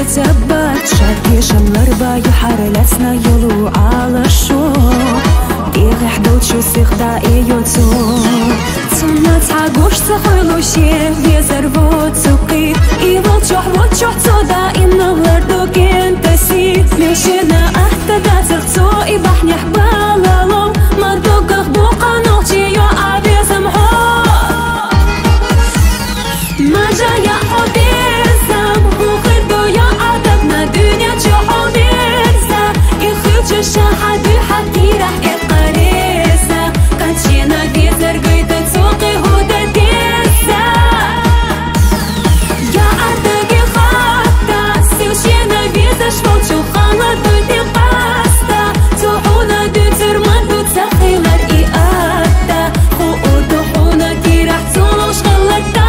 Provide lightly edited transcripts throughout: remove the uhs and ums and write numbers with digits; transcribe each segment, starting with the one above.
تبت شاكيشن الأربع يحرلتنا يلو على الشو إيه حدود شو سيخدا إيوتو تما تعقوش تخلو شيه يزربو تقي إيوال تشوح وتشوح تودا إنا وردو كين تسي ميشينا أهتدا تغتو إباحني حبالالو مردوك أخبوقا نوغتي يو عبي سمحو ما جايا حبيزم وخدو يا عدبنا دنيا تشوحو بيزا إخيوتش الشاحة حتي راح إقاريزا كانتشينا فيزر قيدة تسوقي هودا ديزا يا عدقي خاطة سيوشينا فيزا شفوتشو خالطو دي قاستا توحونا دو ترمانتو تسخيلر إياتا خوودو حونا كي راح تولوش غلطا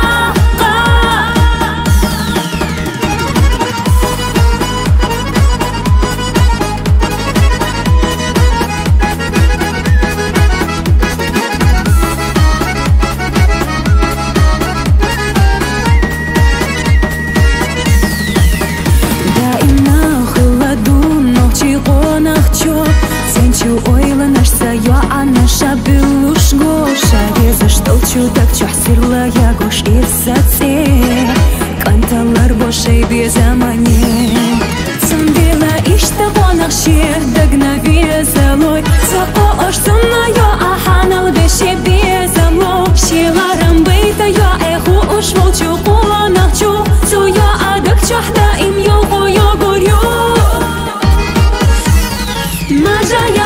так чухсирла я гош ирсаце канталар бошей безамане цундила ишта гонахши дагна везалой цако ошсуна я аханал деше безамло шиларам бейта я эху ушволчу куланахчу цу я адак чахта им його йогорю мажая